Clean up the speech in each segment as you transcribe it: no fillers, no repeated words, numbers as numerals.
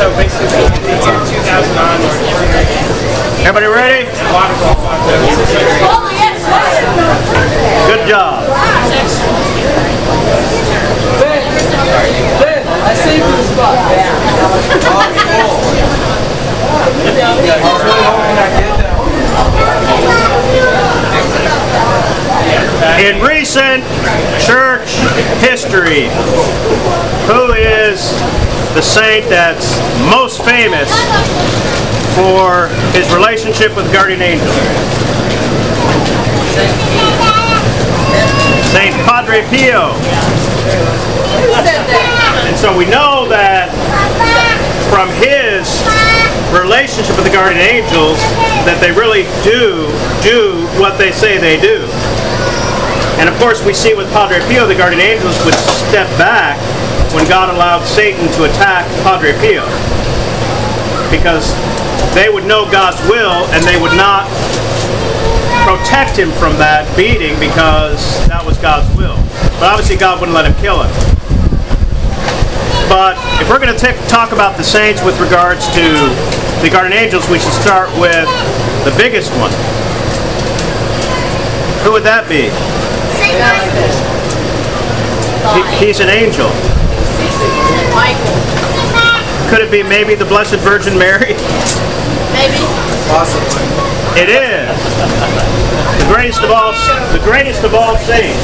So basically, 2,000 on. Everybody ready? Good job. Ben, I saved you the spot. In recent church history, who is the saint that's most famous for his relationship with guardian angels? Saint Padre Pio. And so we know that from his relationship with the guardian angels that they really do what they say they do. And of course we see with Padre Pio, the guardian angels would step back when God allowed Satan to attack Padre Pio, because they would know God's will and they would not protect him from that beating because that was God's will. But obviously God wouldn't let him kill him. But if we're going to talk about the saints with regards to the guardian angels, we should start with the biggest one. Who would that be? He's an angel. Michael. Could it be maybe the Blessed Virgin Mary? Maybe. Possibly. It is. The greatest of all saints.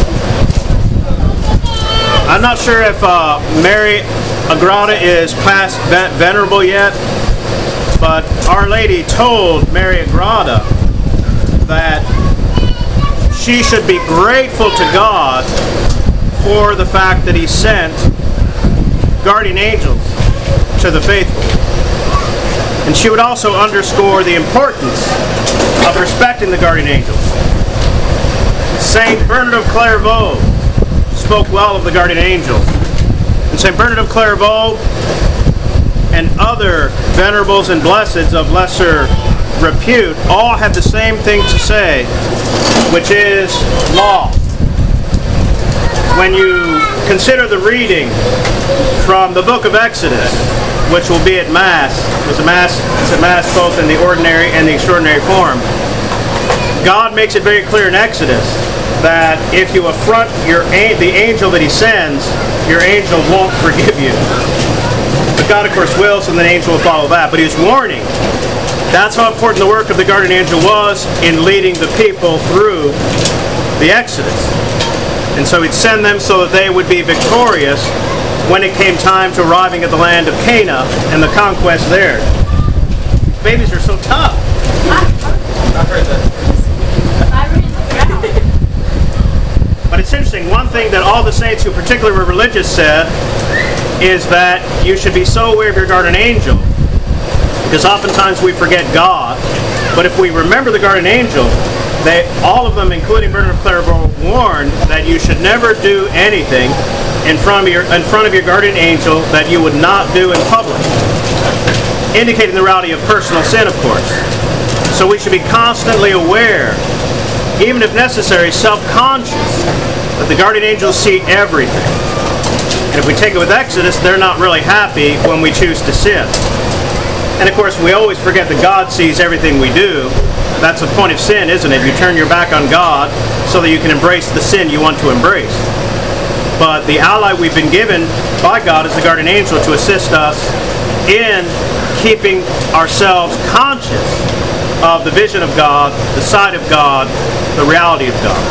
I'm not sure if Mary Agrada is past venerable yet, but Our Lady told Mary Agrada that she should be grateful to God for the fact that he sent guardian angels to the faithful. And she would also underscore the importance of respecting the guardian angels. Saint Bernard of Clairvaux spoke well of the guardian angels. And Saint Bernard of Clairvaux and other venerables and blesseds of lesser repute all have the same thing to say, which is law. When you consider the reading from the book of Exodus, which will be at Mass, it's a Mass both in the ordinary and the extraordinary form, God makes it very clear in Exodus that if you affront the angel that he sends, your angel won't forgive you. But God, of course, will, so the angel will follow that. But he was warning. That's how important the work of the guardian angel was in leading the people through the Exodus. And so he'd send them so that they would be victorious when it came time to arriving at the land of Cana and the conquest there. Babies are so tough. I've heard that. But it's interesting, one thing that all the saints who particularly were religious said is that you should be so aware of your guardian angel, because oftentimes we forget God. But if we remember the guardian angel, all of them, including Bernard of Clairvaux, warned that you should never do anything in front of your guardian angel that you would not do in public, indicating the reality of personal sin, of course. So we should be constantly aware, even if necessary, self-conscious, that the guardian angels see everything. And if we take it with Exodus, they're not really happy when we choose to sin. And of course, we always forget that God sees everything we do. That's the point of sin, isn't it? You turn your back on God so that you can embrace the sin you want to embrace. But the ally we've been given by God is the guardian angel to assist us in keeping ourselves conscious of the vision of God, the sight of God, the reality of God.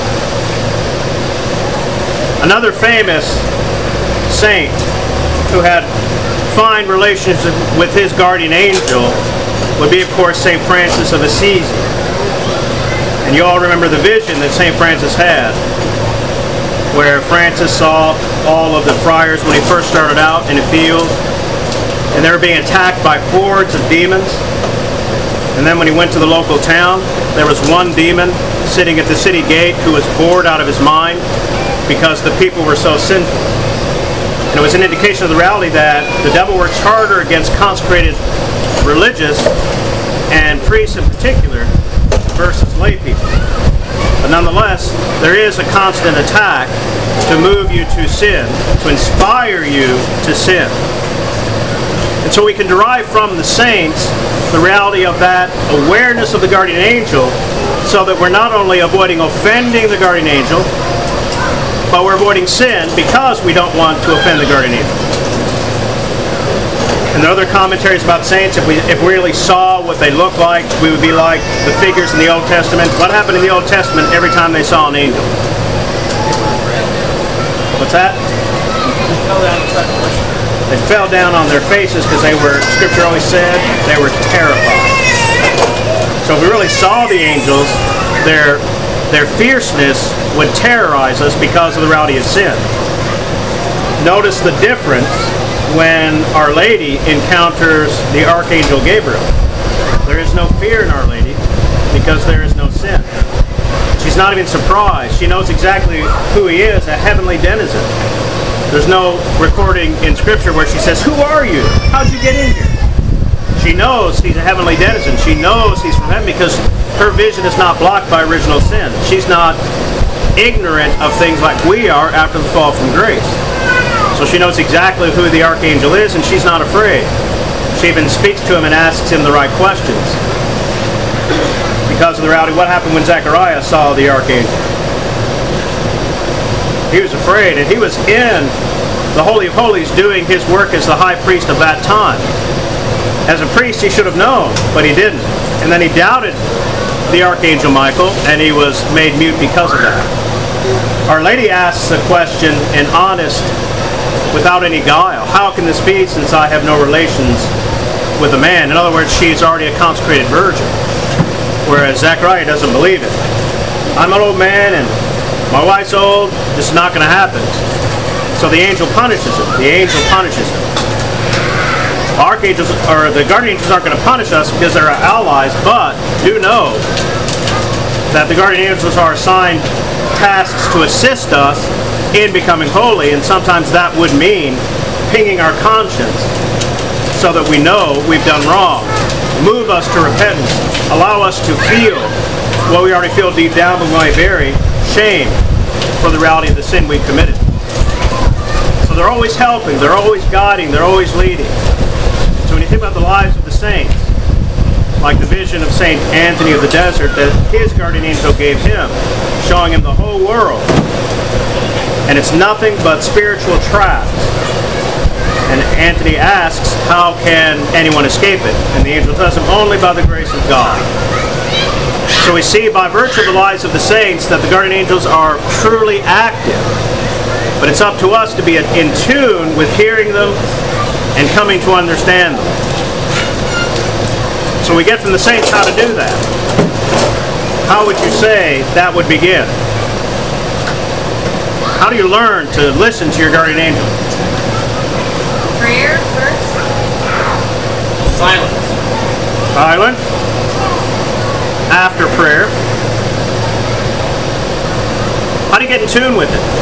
Another famous saint who had fine relationship with his guardian angel would be, of course, St. Francis of Assisi. And you all remember the vision that St. Francis had, where Francis saw all of the friars when he first started out in a field, and they were being attacked by hordes of demons. And then when he went to the local town, there was one demon sitting at the city gate who was bored out of his mind because the people were so sinful. And it was an indication of the reality that the devil works harder against consecrated religious and priests in particular versus lay people. But nonetheless, there is a constant attack to move you to sin, to inspire you to sin. And so we can derive from the saints the reality of that awareness of the guardian angel, so that we're not only avoiding offending the guardian angel, but we're avoiding sin because we don't want to offend the guardian angel. And there are other commentaries about saints. If we really saw what they look like, we would be like the figures in the Old Testament. What happened in the Old Testament every time they saw an angel? What's that? They fell down on their faces because they were, Scripture always said, they were terrified. So if we really saw the angels, their fierceness would terrorize us because of the reality of sin. Notice the difference when Our Lady encounters the Archangel Gabriel. There is no fear in Our Lady because there is no sin. She's not even surprised. She knows exactly who he is, a heavenly denizen. There's no recording in Scripture where she says, "Who are you? How'd you get in here?" She knows he's a heavenly denizen. She knows he's from heaven because her vision is not blocked by original sin. She's not ignorant of things like we are after the fall from grace. So she knows exactly who the archangel is, and she's not afraid. She even speaks to him and asks him the right questions. Because of the reality, what happened when Zechariah saw the archangel? He was afraid, and he was in the Holy of Holies doing his work as the high priest of that time. As a priest, he should have known, but he didn't. And then he doubted the Archangel Michael, and he was made mute because of that. Our Lady asks a question in honest, without any guile. How can this be since I have no relations with a man? In other words, she's already a consecrated virgin. Whereas Zechariah doesn't believe it. I'm an old man and my wife's old. This is not going to happen. So the angel punishes him. The angel punishes him. Archangels, or the guardian angels, aren't going to punish us because they're our allies, but do know that the guardian angels are assigned tasks to assist us in becoming holy, and sometimes that would mean pinging our conscience so that we know we've done wrong. Move us to repentance. Allow us to feel what we already feel deep down, but we might bury shame for the reality of the sin we've committed. So they're always helping, they're always guiding, they're always leading. So when you think about the lives of the saints, like the vision of Saint Anthony of the Desert that his guardian angel gave him, showing him the whole world, and it's nothing but spiritual traps. And Anthony asks, how can anyone escape it? And the angel tells him, only by the grace of God. So we see by virtue of the lives of the saints that the guardian angels are truly active. But it's up to us to be in tune with hearing them and coming to understand them. So we get from the saints how to do that. How would you say that would begin? How do you learn to listen to your guardian angel? Prayer first. Silence. Silence. After prayer. How do you get in tune with it?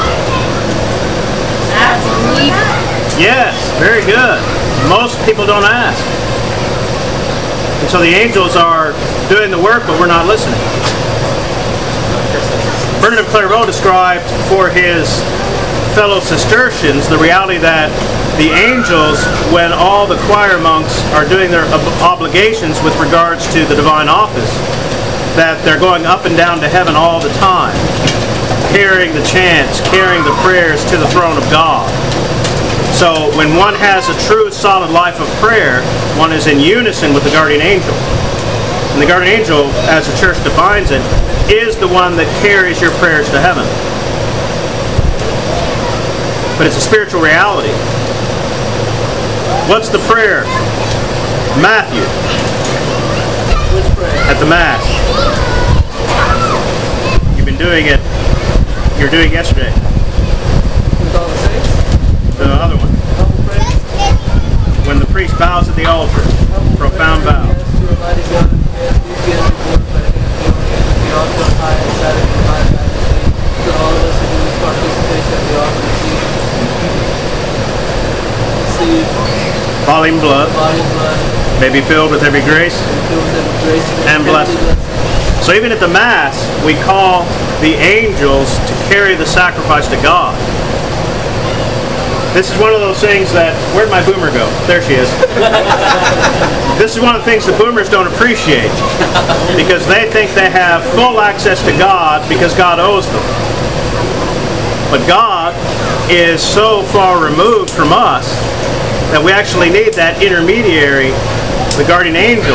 Ask me. Yes, very good. Most people don't ask. And so the angels are doing the work, but we're not listening. Bernard of Clairvaux described for his fellow Cistercians the reality that the angels, when all the choir monks are doing their obligations with regards to the divine office, that they're going up and down to heaven all the time, carrying the chants, carrying the prayers to the throne of God. So when one has a true solid life of prayer, one is in unison with the guardian angel. And the guardian angel, as the church defines it, is the one that carries your prayers to heaven. But it's a spiritual reality. What's the prayer? Matthew. At the Mass. You've been doing it. You were doing it yesterday. With all the saints? The other one. Humble praise. When the priest bows at the altar. Profound vow. Yes, to Almighty God, yes, be again glorified and be also high and satisfied in my majesty. To all of us who do this participation of the offering receive Body and blood body and blood, may be filled with every grace. and filled with every grace And blessing. So even at the Mass, we call the angels to carry the sacrifice to God. This is one of those things that, where'd my boomer go? There she is. This is one of the things that boomers don't appreciate, because they think they have full access to God because God owes them. But God is so far removed from us that we actually need that intermediary, the guardian angel,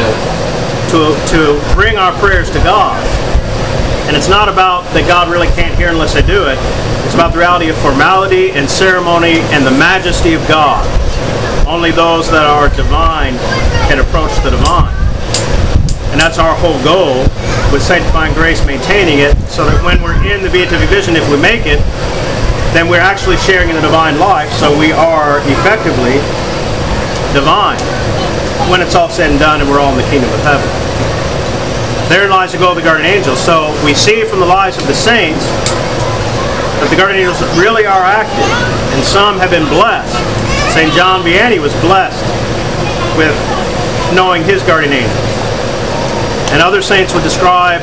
to bring our prayers to God. And it's not about that God really can't hear unless I do it. It's about the reality of formality and ceremony and the majesty of God. Only those that are divine can approach the divine. And that's our whole goal with Sanctifying Grace, maintaining it, so that when we're in the Beatific Vision, if we make it, then we're actually sharing in the divine life, so we are effectively divine when it's all said and done and we're all in the kingdom of heaven. Therein lies the goal of the guardian angels. So we see from the lives of the saints that the guardian angels really are active, and some have been blessed. St. John Vianney was blessed with knowing his guardian angels. And other saints would describe,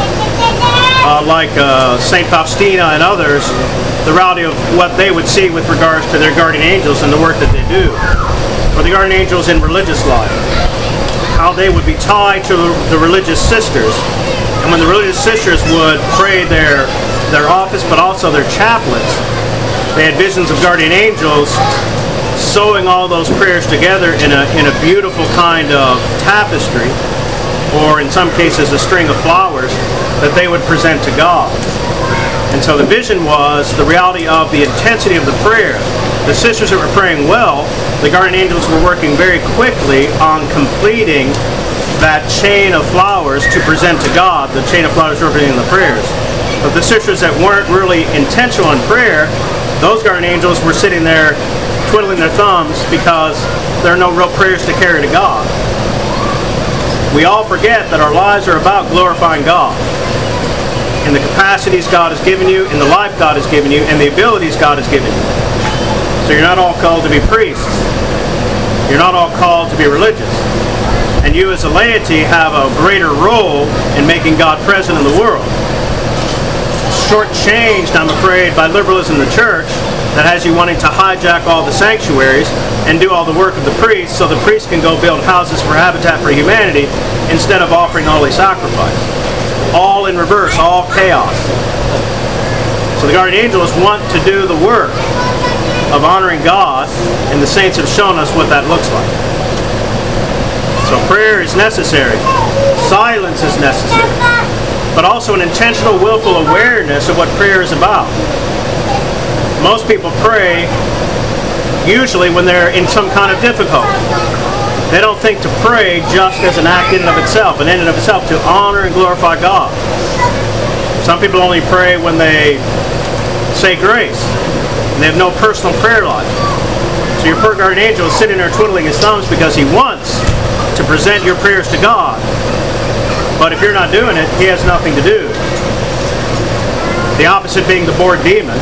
like St. Faustina and others, the reality of what they would see with regards to their guardian angels and the work that they do. Or the guardian angels in religious life, how they would be tied to the religious sisters. And when the religious sisters would pray their office, but also their chaplets, they had visions of guardian angels sewing all those prayers together in a beautiful kind of tapestry, or in some cases a string of flowers that they would present to God. And so the vision was the reality of the intensity of the prayer. The sisters that were praying well, the guardian angels were working very quickly on completing that chain of flowers to present to God, the chain of flowers representing the prayers. But the sisters that weren't really intentional in prayer, those guardian angels were sitting there twiddling their thumbs because there are no real prayers to carry to God. We all forget that our lives are about glorifying God in the capacities God has given you, in the life God has given you, and the abilities God has given you. So you're not all called to be priests. You're not all called to be religious. And you as a laity have a greater role in making God present in the world. Shortchanged, I'm afraid, by liberalism in the church that has you wanting to hijack all the sanctuaries and do all the work of the priests so the priests can go build houses for Habitat for Humanity instead of offering holy sacrifice. All in reverse, all chaos. So the guardian angels want to do the work of honoring God, and the saints have shown us what that looks like. So prayer is necessary. Silence is necessary. But also an intentional, willful awareness of what prayer is about. Most people pray usually when they're in some kind of difficulty. They don't think to pray just as an act in and of itself, an end in and of itself, to honor and glorify God. Some people only pray when they say grace. And they have no personal prayer life. So your poor guardian angel is sitting there twiddling his thumbs because he wants to present your prayers to God. But if you're not doing it, he has nothing to do. The opposite being the bored demon.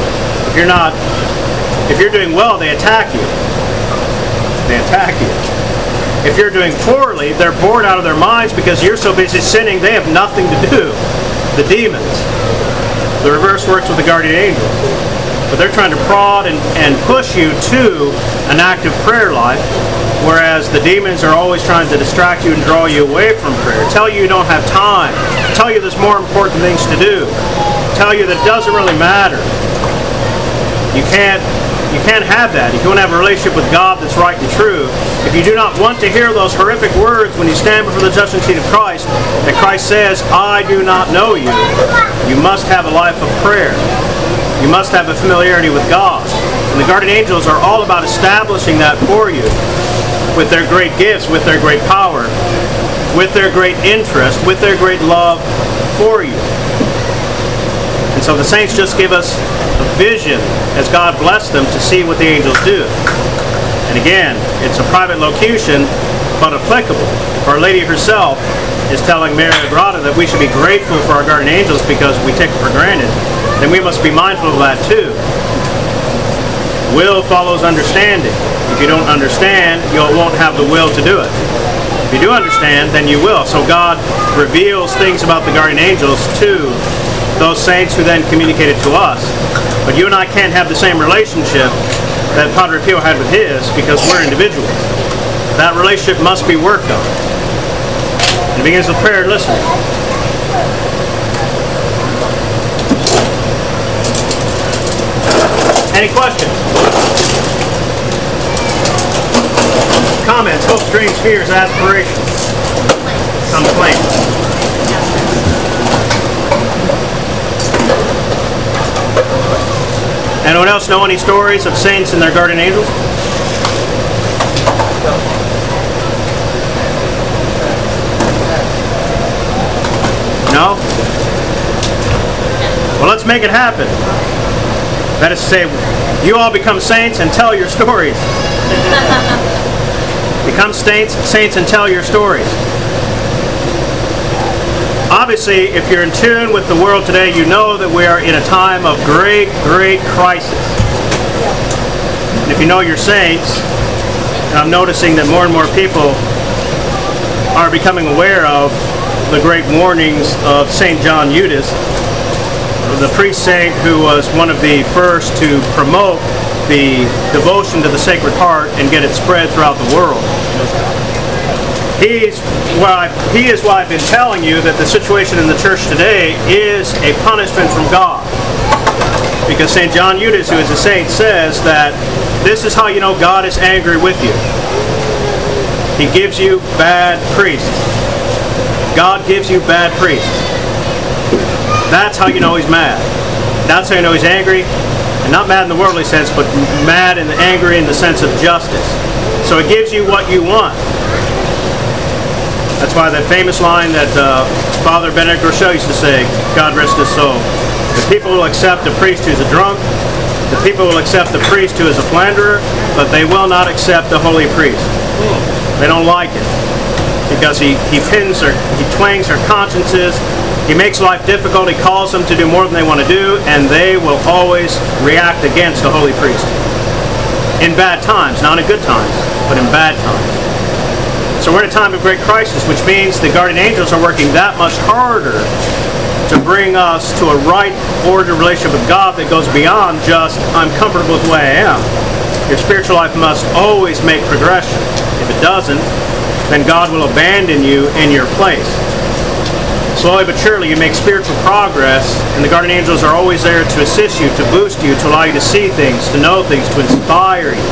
If you're doing well, they attack you. They attack you. If you're doing poorly, they're bored out of their minds because you're so busy sinning, they have nothing to do. The demons. The reverse works with the guardian angel. But they're trying to prod and push you to an active prayer life, whereas the demons are always trying to distract you and draw you away from prayer. Tell you don't have time. Tell you there's more important things to do. Tell you that it doesn't really matter. You can't have that. If you want to have a relationship with God that's right and true, if you do not want to hear those horrific words when you stand before the judgment seat of Christ, that Christ says, I do not know you, you must have a life of prayer. You must have a familiarity with God. And the guardian angels are all about establishing that for you with their great gifts, with their great power, with their great interest, with their great love for you. And so the saints just give us a vision as God blessed them to see what the angels do. And again, it's a private locution, but applicable. Our Lady herself is telling Mary Agrada that we should be grateful for our guardian angels because we take it for granted. Then we must be mindful of that too. Will follows understanding. If you don't understand, you won't have the will to do it. If you do understand, then you will. So God reveals things about the guardian angels to those saints who then communicate it to us. But you and I can't have the same relationship that Padre Pio had with his, because we're individuals. That relationship must be worked on. It begins with prayer and listening. Any questions? Comments, hopes, dreams, fears, aspirations. Complaints. Anyone else know any stories of saints and their guardian angels? No? Well, let's make it happen. That is to say, you all become saints and tell your stories. Become saints and tell your stories. Obviously, if you're in tune with the world today, you know that we are in a time of great, great crisis. And if you know your saints, and I'm noticing that more and more people are becoming aware of the great warnings of St. John Eudes, the priest saint who was one of the first to promote the devotion to the Sacred Heart and get it spread throughout the world. He is why I've been telling you that the situation in the church today is a punishment from God. Because St. John Eudes, who is a saint, says that this is how you know God is angry with you. He gives you bad priests. God gives you bad priests. That's how you know He's mad. That's how you know He's angry. And not mad in the worldly sense, but mad and angry in the sense of justice. So it gives you what you want. That's why that famous line that Father Benedict Rochelle used to say, God rest his soul. The people will accept a priest who's a drunk. The people will accept the priest who is a philanderer, but they will not accept the holy priest. They don't like it. Because he twangs their consciences, he makes life difficult, he calls them to do more than they want to do, and they will always react against the holy priest. In bad times, not in good times, but in bad times. So we're in a time of great crisis, which means the guardian angels are working that much harder to bring us to a right ordered relationship with God that goes beyond just, I'm comfortable with the way I am. Your spiritual life must always make progression. If it doesn't, then God will abandon you in your place. Slowly but surely you make spiritual progress, and the guardian angels are always there to assist you, to boost you, to allow you to see things, to know things, to inspire you.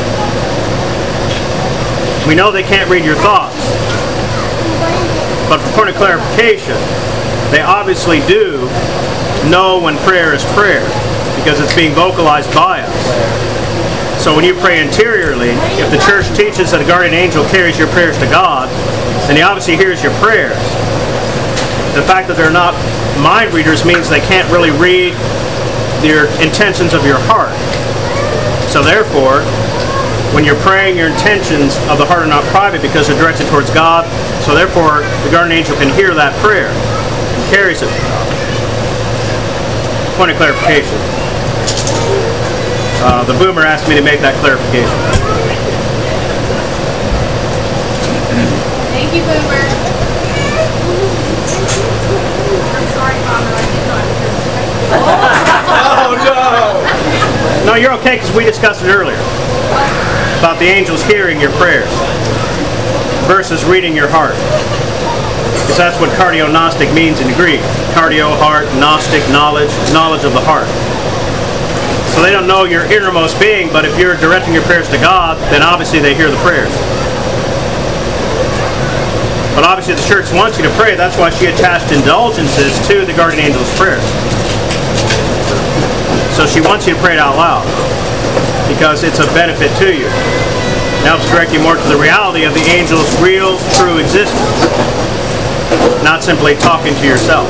We know they can't read your thoughts. But for point of clarification, they obviously do know when prayer is prayer, because it's being vocalized by us. So when you pray interiorly, if the church teaches that a guardian angel carries your prayers to God, then he obviously hears your prayers. The fact that they're not mind readers means they can't really read the intentions of your heart. So therefore, when you're praying, your intentions of the heart are not private because they're directed towards God. So therefore, the guardian angel can hear that prayer and carries it. Point of clarification. The boomer asked me to make that clarification. Thank you, Boomer. I'm sorry, Father, I did not hear. Oh no! No, you're okay because we discussed it earlier. About the angels hearing your prayers versus reading your heart. Because that's what cardio-gnostic means in Greek. Cardio, heart, gnostic, knowledge of the heart. So they don't know your innermost being, but if you're directing your prayers to God, then obviously they hear the prayers. But obviously the church wants you to pray, that's why she attached indulgences to the guardian angel's prayers. So she wants you to pray it out loud, because it's a benefit to you. It helps direct you more to the reality of the angel's real, true existence, not simply talking to yourself.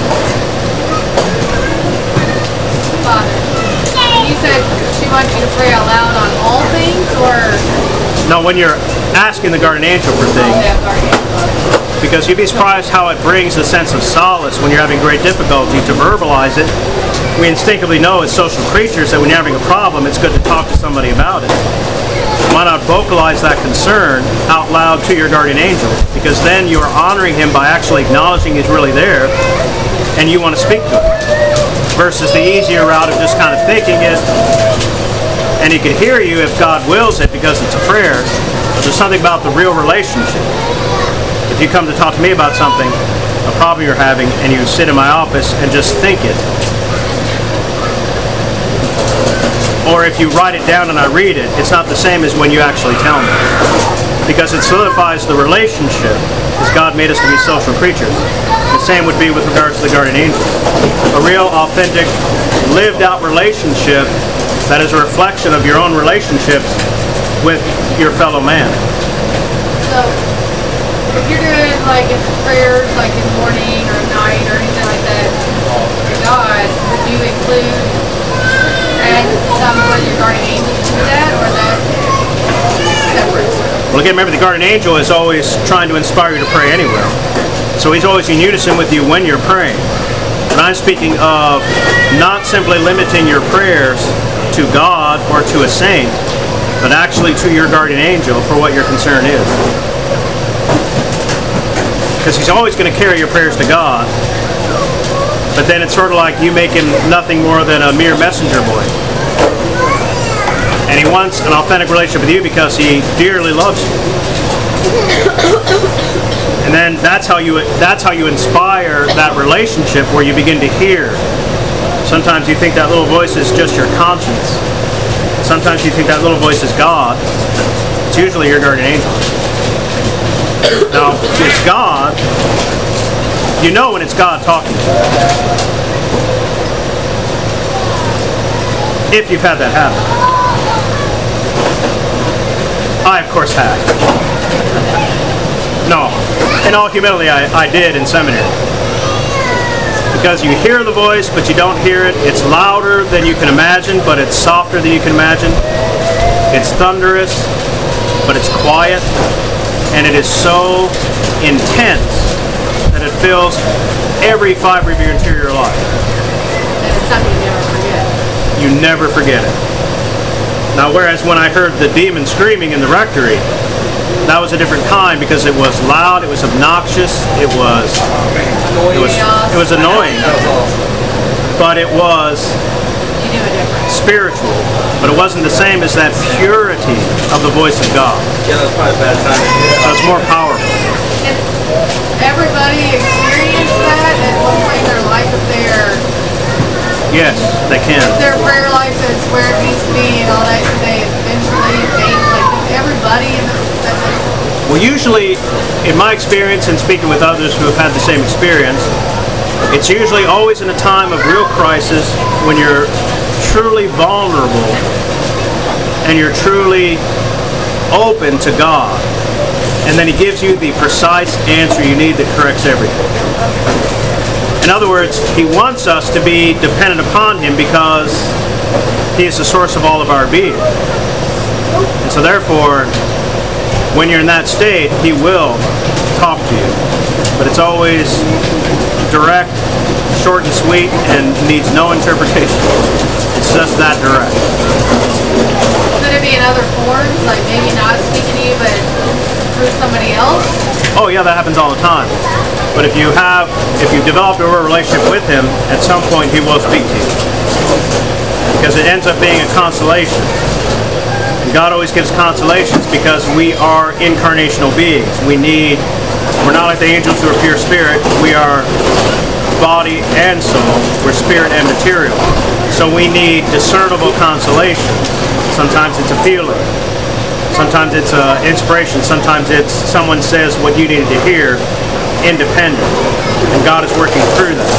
Father, you said she wants you to pray out loud on all things, or? No, when you're asking the guardian angel for things, because you'd be surprised how it brings a sense of solace when you're having great difficulty to verbalize it. We instinctively know as social creatures that when you're having a problem, it's good to talk to somebody about it. Why not vocalize that concern out loud to your guardian angel? Because then you are honoring him by actually acknowledging he's really there, and you want to speak to him. Versus the easier route of just kind of thinking it And he can hear you if God wills it because it's a prayer. But there's something about the real relationship. If you come to talk to me about something, a problem you're having, and you sit in my office and just think it, or if you write it down and I read it, it's not the same as when you actually tell me. Because it solidifies the relationship, as God made us to be social creatures. The same would be with regards to the guardian angels. A real, authentic, lived-out relationship that is a reflection of your own relationships with your fellow man. So, if you're doing like in prayers, like in the morning or night or anything like that, to God, would you include and some of your guardian angels to that, or that is separate? Well, again, remember the guardian angel is always trying to inspire you to pray anywhere. So he's always in unison with you when you're praying. But I'm speaking of not simply limiting your prayers to God or to a saint, but actually to your guardian angel for what your concern is. Because he's always going to carry your prayers to God, but then it's sort of like you make him nothing more than a mere messenger boy. And he wants an authentic relationship with you because he dearly loves you. And then that's how you inspire that relationship where you begin to hear. Sometimes you think that little voice is just your conscience. Sometimes you think that little voice is God. It's usually your guardian angel. Now, if it's God, you know when it's God talking to you. If you've had that happen. I, of course, have. No. In all humility, I did in seminary. Because you hear the voice, but you don't hear it. It's louder than you can imagine, but it's softer than you can imagine. It's thunderous, but it's quiet. And it is so intense that it fills every fiber of your interior life. And it's something you never forget. You never forget it. Now, whereas when I heard the demon screaming in the rectory, that was a different kind because it was loud, it was obnoxious, it was annoying, but it was You knew a difference. spiritual. But it wasn't the same as that purity of the voice of God. Yeah, that's probably a bad time. So it's more powerful. And everybody experienced that at one point in their life if Yes, they can. their prayer life is where it needs to be and all that. They eventually gain like everybody in that Well, usually, in my experience and speaking with others who have had the same experience, it's usually always in a time of real crisis when you're truly vulnerable and you're truly open to God. And then he gives you the precise answer you need that corrects everything. In other words, he wants us to be dependent upon him because he is the source of all of our being. And so therefore, when you're in that state, he will talk to you. But it's always direct, short and sweet, and needs no interpretation. It's just that direct. Could it be in other forms, like maybe not speaking to you, but through somebody else? Oh yeah, that happens all the time. But if you've developed a real relationship with him, at some point he will speak to you. Because it ends up being a consolation. And God always gives consolations because we are incarnational beings. We're not like the angels who are pure spirit. We are body and soul. We're spirit and material. So we need discernible consolation. Sometimes it's a feeling. Sometimes it's an inspiration. Sometimes it's someone says what you needed to hear, independent. And God is working through that.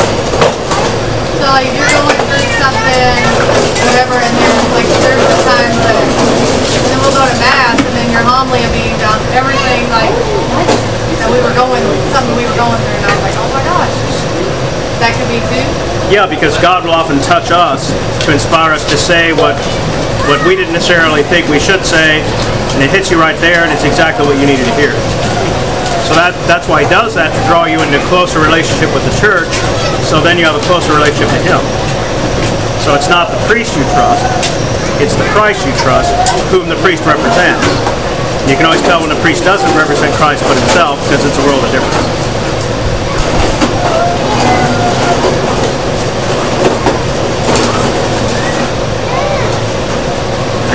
So like if you're going through something, whatever, and there's the times that, and then we'll go to mass, and then your homily will be about everything like that we were going through, and I was like, oh my gosh, that could be too. Yeah, because God will often touch us to inspire us to say what we didn't necessarily think we should say, and it hits you right there, and it's exactly what you needed to hear. So that's why he does that, to draw you into a closer relationship with the church, so then you have a closer relationship to him. So it's not the priest you trust, it's the Christ you trust, whom the priest represents. You can always tell when the priest doesn't represent Christ but himself, because it's a world of difference.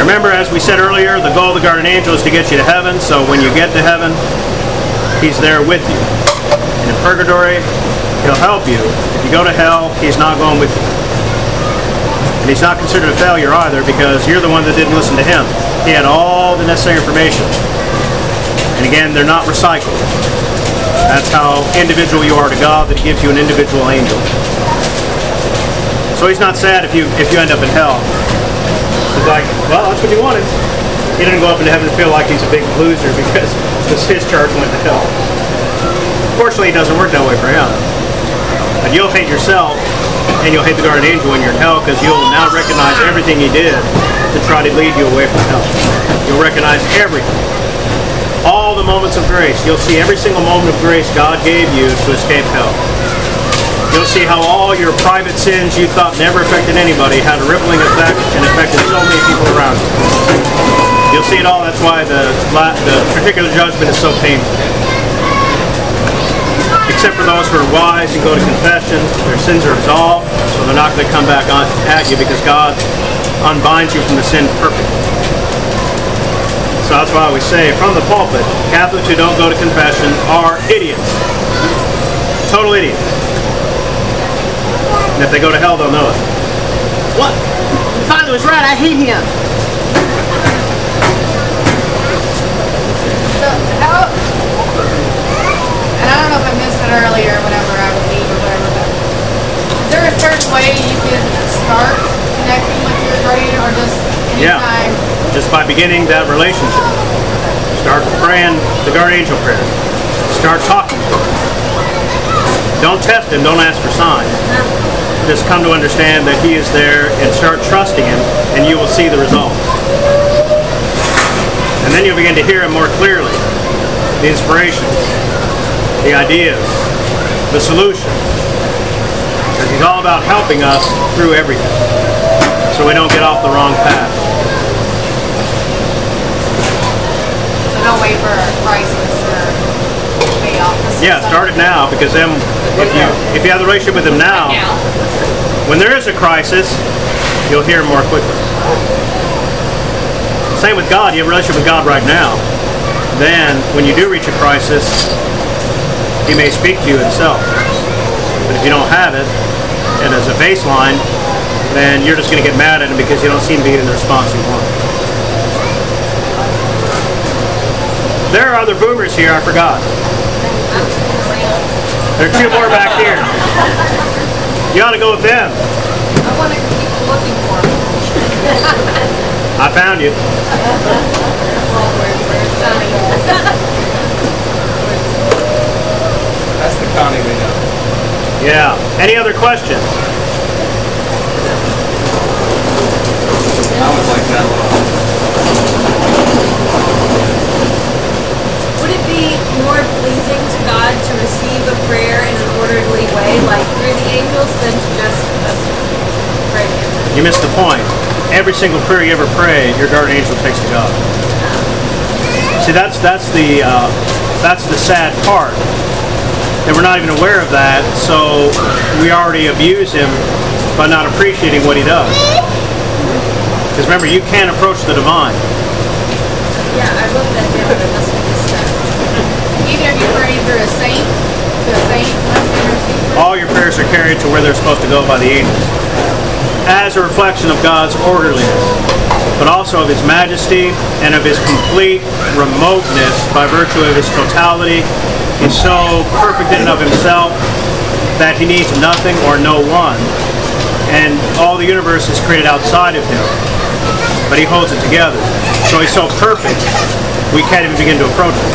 Remember, as we said earlier, the goal of the guardian angel is to get you to heaven, so when you get to heaven, he's there with you. And in purgatory, he'll help you. If you go to hell, he's not going with you. And he's not considered a failure either, because you're the one that didn't listen to him. He had all the necessary information. And again, they're not recycled. That's how individual you are to God, that he gives you an individual angel. So he's not sad if you end up in hell. He's like, well, that's what you wanted. He didn't go up into heaven and feel like he's a big loser because his charge went to hell. Fortunately, it doesn't work that way for him. But you'll hate yourself, and you'll hate the guardian angel when you're in hell, because you'll now recognize everything he did to try to lead you away from hell. You'll recognize everything. All the moments of grace. You'll see every single moment of grace God gave you to escape hell. You'll see how all your private sins you thought never affected anybody had a rippling effect and affected so many people around you. You'll see it all. That's why the particular judgment is so painful. Except for those who are wise and go to confession, their sins are absolved, so they're not going to come back on at you, because God unbinds you from the sin perfectly. So that's why we say from the pulpit, Catholics who don't go to confession are idiots. Total idiots. And if they go to hell, they'll know it. What? Father was right, I hate him. So how? And I don't know if I missed it earlier, whenever I would leave or whatever. But is there a certain way you can start connecting with your guardian, or just anytime? Yeah. Just by beginning that relationship. Start praying the guardian angel prayer. Start talking to him. Don't test him, don't ask for signs. Just come to understand that he is there and start trusting him, and you will see the results. And then you'll begin to hear him more clearly. The inspirations, the ideas, the solutions. Because he's all about helping us through everything, so we don't get off the wrong path. Don't wait for a crisis or pay off. Yeah, start it now, because then if you have the relationship with him now, when there is a crisis, you'll hear him more quickly. Same with God. You have a relationship with God right now. Then, when you do reach a crisis, he may speak to you himself. But if you don't have it, and as a baseline, then you're just going to get mad at him because you don't seem to be getting the response you want. There are other boomers here, I forgot. There are two more back here. You ought to go with them. I want to keep looking for him. I found you. That's the Connie we know. Yeah. Any other questions? I was like that one. Would it be more pleasing to God to receive a prayer in an orderly way, like through the angels, than to just pray him? You missed the point. Every single prayer you ever pray, your guardian angel takes to God. See, that's the sad part. And we're not even aware of that, so we already abuse him by not appreciating what he does. Because remember, you can't approach the divine. Yeah, I wrote that down, but that's what this said. Even if you pray through a saint, all your prayers are carried to where they're supposed to go by the angels, as a reflection of God's orderliness, but also of his majesty and of his complete remoteness by virtue of his totality. He's so perfect in and of himself that he needs nothing or no one, and all the universe is created outside of him, but he holds it together. So he's so perfect, we can't even begin to approach him.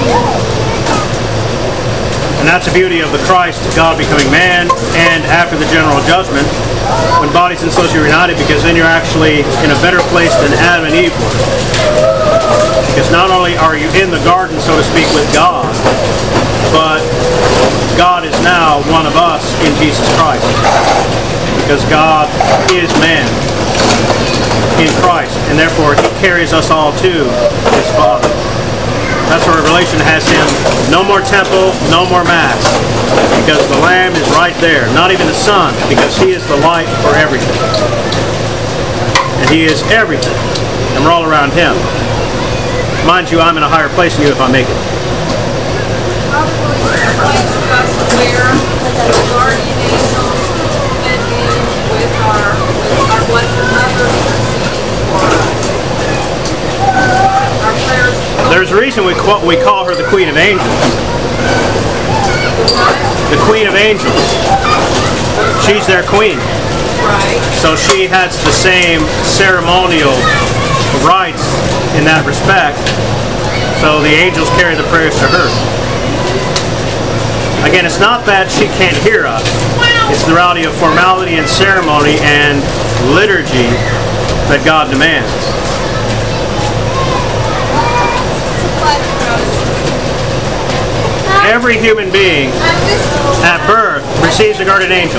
And that's the beauty of the Christ, God becoming man, and after the general judgment, when bodies and souls are united, because then you're actually in a better place than Adam and Eve were. Because not only are you in the garden, so to speak, with God, but God is now one of us in Jesus Christ. Because God is man in Christ, and therefore he carries us all to his Father. That's where Revelation has him. No more temple, no more mass. Because the Lamb is right there. Not even the Son, because he is the light for everything. And he is everything. and we're all around Him. Mind you, I'm in a higher place than you if I make it. How will you explain to us where the guardian angels fit in with our Blessed Mother for our prayers? There's a reason we call her the Queen of Angels. The Queen of Angels. She's their queen. Right. So she has the same ceremonial rights in that respect. So the angels carry the prayers to her. Again, it's not that she can't hear us. It's the reality of formality and ceremony and liturgy that God demands. Every human being at birth receives a guardian angel.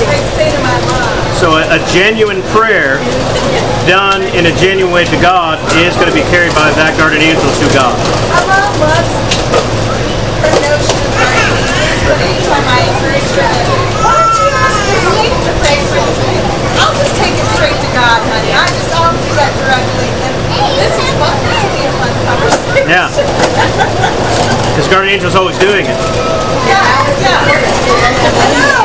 So a genuine prayer done in a genuine way to God is going to be carried by that guardian angel to God. My mom loves her notion of guardian angels, but anytime I encourage her, why don't you ask your saint to pray for you? I'll just take it straight to God, honey. I'll do that directly. And this is fun. This will be a fun conversation. Yeah. Because guardian angel is always doing it. Yeah. I know.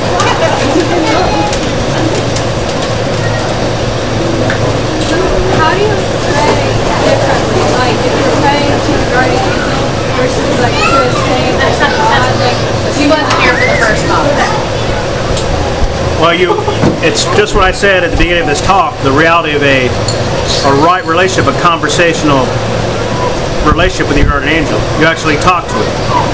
How do you pray differently? Like if you're praying to the guardian angel versus like to a saint or to God, like She wasn't here for the first talk. Well, it's just what I said at the beginning of this talk, the reality of a right relationship, a conversational relationship with your guardian angel. You actually talk to him.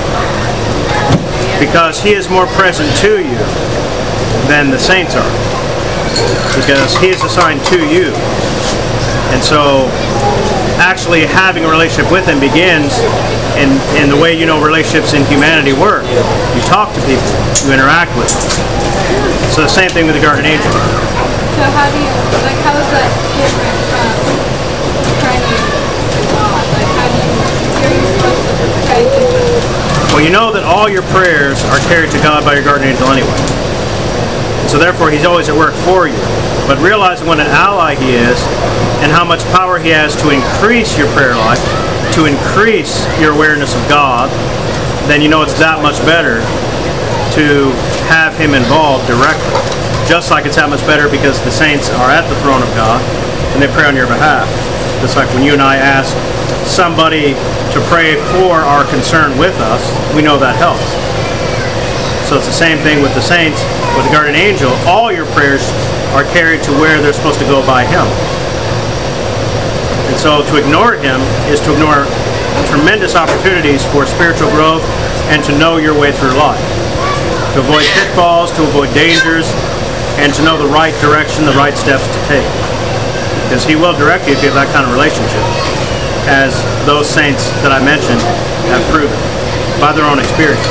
Because he is more present to you than the saints are. Because he is assigned to you. And so actually having a relationship with him begins in the way you know relationships in humanity work. You talk to people, you interact with them. So the same thing with the guardian angel. so how do you how is that different from praying to God? Like how do you're supposed to pray differently? Well, you know that all your prayers are carried to God by your guardian angel anyway. So therefore, he's always at work for you. But realizing what an ally he is and how much power he has to increase your prayer life, to increase your awareness of God, then you know it's that much better to have him involved directly. Just like it's that much better because the saints are at the throne of God and they pray on your behalf. Just like when you and I ask somebody to pray for our concern with us, we know that helps. So it's the same thing with the saints. With the guardian angel, all your prayers are carried to where they're supposed to go by him. And so to ignore him is to ignore tremendous opportunities for spiritual growth and to know your way through life. To avoid pitfalls, to avoid dangers, and to know the right direction, the right steps to take. Because he will direct you if you have that kind of relationship, as those saints that I mentioned have proven by their own experience.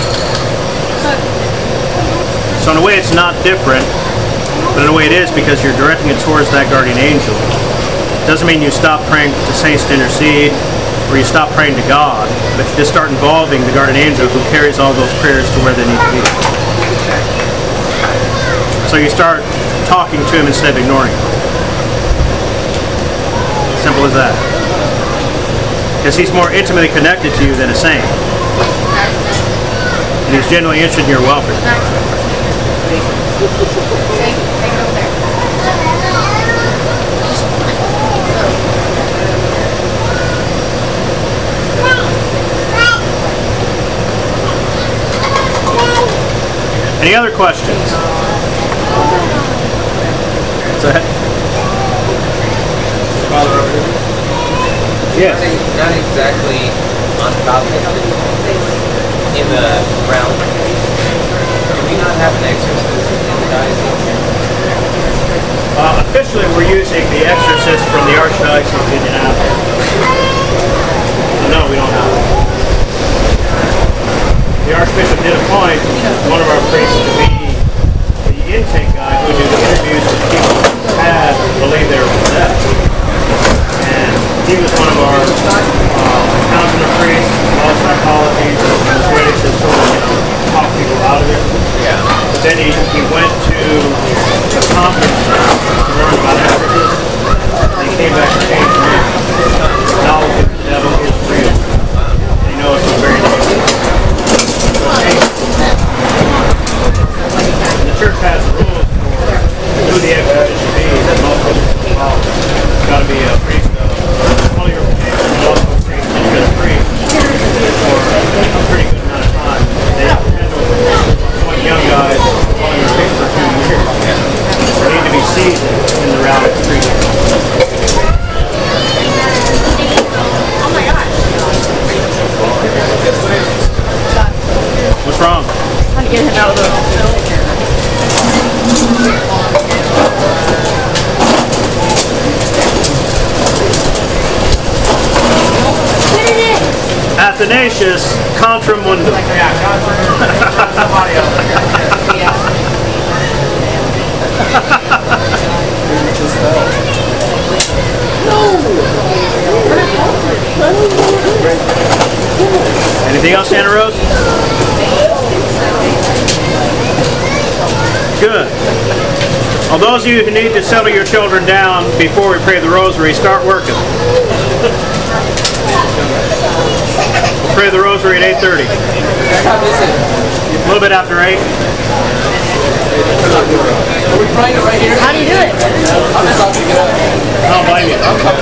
So in a way it's not different, but in a way it is because you're directing it towards that guardian angel. It doesn't mean you stop praying to saints to intercede, or you stop praying to God, but you just start involving the guardian angel who carries all those prayers to where they need to be. So you start talking to him instead of ignoring him. Simple as that. Because he's more intimately connected to you than a saint. And he's genuinely interested in your welfare. Take it over there. Any other questions? Go ahead. Father, Yes. Not exactly on topic in the realm. Do we not have an exorcist in the diocese? Officially, we're using the exorcist from the Archdiocese of Indianapolis. No, we don't have it. The Archbishop did appoint one of our priests to be the intake guy who would do the interviews with people who had believed they were possessed. And he was one of our counselor priests, all psychology, ways to sort of talk people out of it. Yeah. But then he went to a conference to learn about exorcism, and he came back and changed the tenacious contra mundum. Somebody else. Anything else, Santa Rose? Good. Well, those of you who need to settle your children down before we pray the rosary, start working. We'll pray the rosary at 8:30. A little bit after 8. Are we praying it right here? How do you do it? I'm just about to get up. I don't blame you.